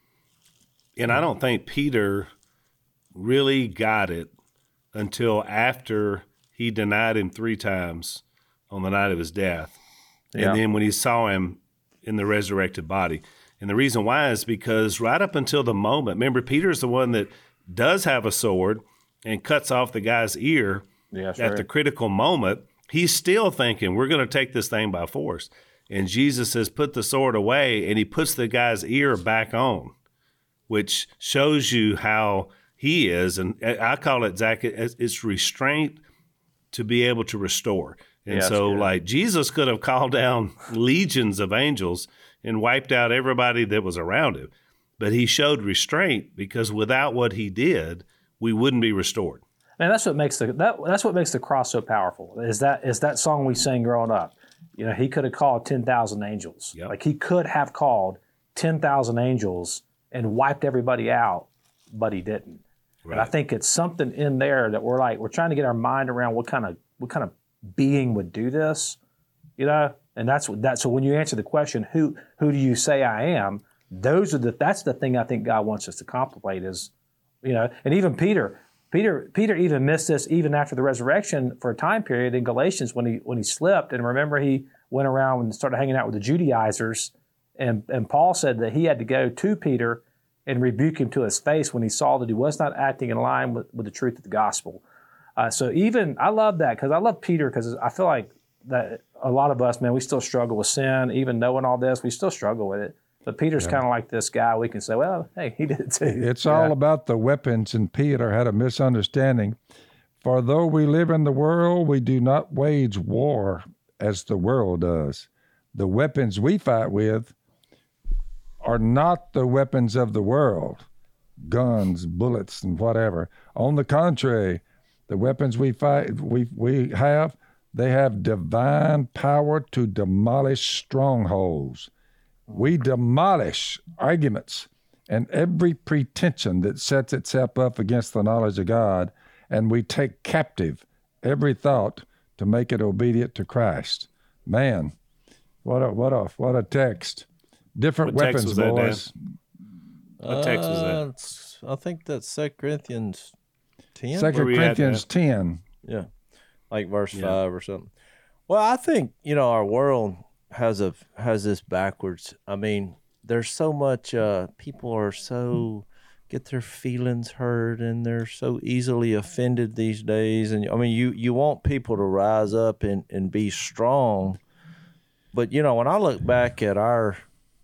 And I don't think Peter really got it until after he denied him three times on the night of his death. Yeah. And then when he saw him in the resurrected body. And the reason why is because right up until the moment, remember, Peter's the one that does have a sword and cuts off the guy's ear yeah, at right. the critical moment. He's still thinking, we're going to take this thing by force. And Jesus says, put the sword away, and he puts the guy's ear back on, which shows you how he is. And I call it, Zach, it's restraint to be able to restore. And yeah, so, like, Jesus could have called down legions of angels and wiped out everybody that was around him. but he showed restraint because without what he did, we wouldn't be restored. And that's what makes the that, that's what makes the cross so powerful. Is that is that song we sang growing up? You know, he could have called ten thousand angels. Yep. Like he could have called ten thousand angels and wiped everybody out, but he didn't. Right. And I think it's something in there that we're like we're trying to get our mind around what kind of what kind of being would do this, you know. And that's what that. So when you answer the question, who who do you say I am? Those are the. That's the thing I think God wants us to contemplate is, you know. And even Peter. Peter Peter even missed this even after the resurrection for a time period in Galatians when he when he slipped. And remember, he went around and started hanging out with the Judaizers. And, and Paul said that he had to go to Peter and rebuke him to his face when he saw that he was not acting in line with, with the truth of the gospel. Uh, so even, I love that because I love Peter because I feel like that a lot of us, man, we still struggle with sin. Even knowing all this, we still struggle with it. But Peter's yeah. kind of like this guy. We can say, well, hey, he did it too. It's yeah. all about the weapons, and Peter had a misunderstanding. For though we live in the world, we do not wage war as the world does. The weapons we fight with are not the weapons of the world, guns, bullets, and whatever. On the contrary, the weapons we fight, we we have, they have divine power to demolish strongholds. We demolish arguments and every pretension that sets itself up against the knowledge of God, and we take captive every thought to make it obedient to Christ. Man, what a what a what a text! Different What text weapons, was that, boys. What text was that? Uh, it's- I think that's Second Corinthians ten. Second Where we at Corinthians ten. Yeah, like verse Yeah. five or something. Well, I think you know our world has a has this backwards. I mean, there's so much. Uh, people are so get their feelings hurt, and they're so easily offended these days. And I mean, you you want people to rise up and and be strong, but you know, when I look back at our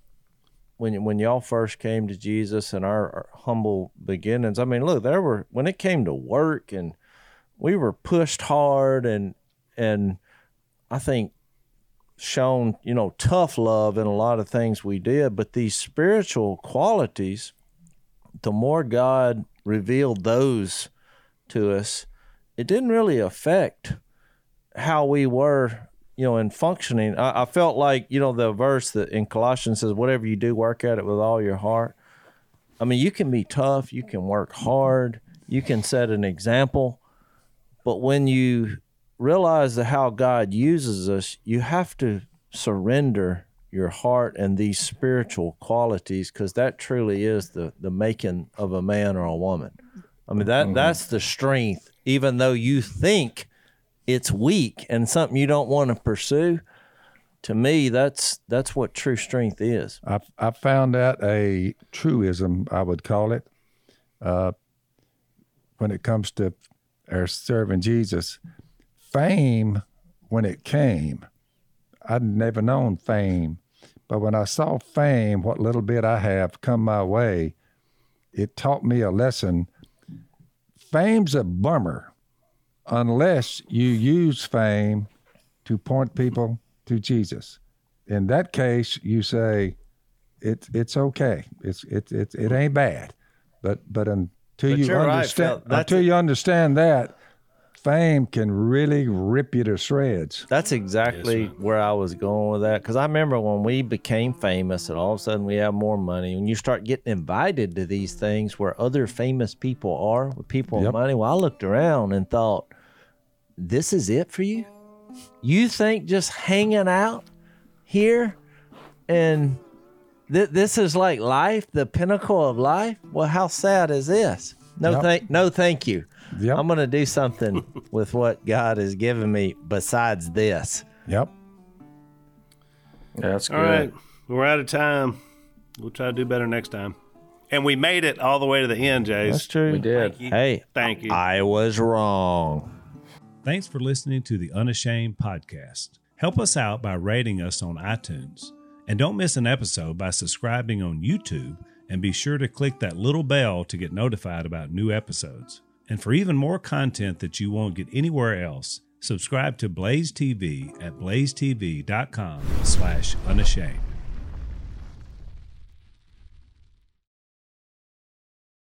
when when y'all first came to Jesus and our, our humble beginnings, I mean, look, there were when it came to work, and we were pushed hard, and and I think shown, you know, tough love in a lot of things we did, but these spiritual qualities, the more God revealed those to us, it didn't really affect how we were, you know, in functioning. I, I felt like, you know, the verse that in Colossians says, whatever you do, work at it with all your heart. I mean, you can be tough, you can work hard, you can set an example, but when you realize that how God uses us, you have to surrender your heart and these spiritual qualities, because that truly is the, the making of a man or a woman. I mean, that mm-hmm. that's the strength, even though you think it's weak and something you don't want to pursue. To me, that's that's what true strength is. I I found out a truism, I would call it, uh, when it comes to our serving Jesus. Fame, when it came, I'd never known fame. But when I saw fame, what little bit I have come my way, it taught me a lesson. Fame's a bummer unless you use fame to point people to Jesus. In that case, you say, it's it's okay. It's it it it ain't bad. But but until But you you're right, understand Phil. until That's- you understand that, fame can really rip you to shreds. That's exactly Yes, where I was going with that. Because I remember when we became famous and all of a sudden we have more money, when you start getting invited to these things where other famous people are, with people with Yep. money, well, I looked around and thought, this is it for you? You think just hanging out here and th- this is like life, the pinnacle of life? Well, how sad is this? No, Yep. thank, no, thank you. Yep. I'm going to do something with what God has given me besides this. Yep. Yeah, that's good. All right, we're out of time. We'll try to do better next time. And we made it all the way to the end, Jace. That's true. We did. Thank you. Hey, Thank you. I was wrong. Thanks for listening to the Unashamed podcast. Help us out by rating us on iTunes. And don't miss an episode by subscribing on YouTube, and be sure to click that little bell to get notified about new episodes. And for even more content that you won't get anywhere else, subscribe to Blaze T V at blaze t v dot com slash unashamed.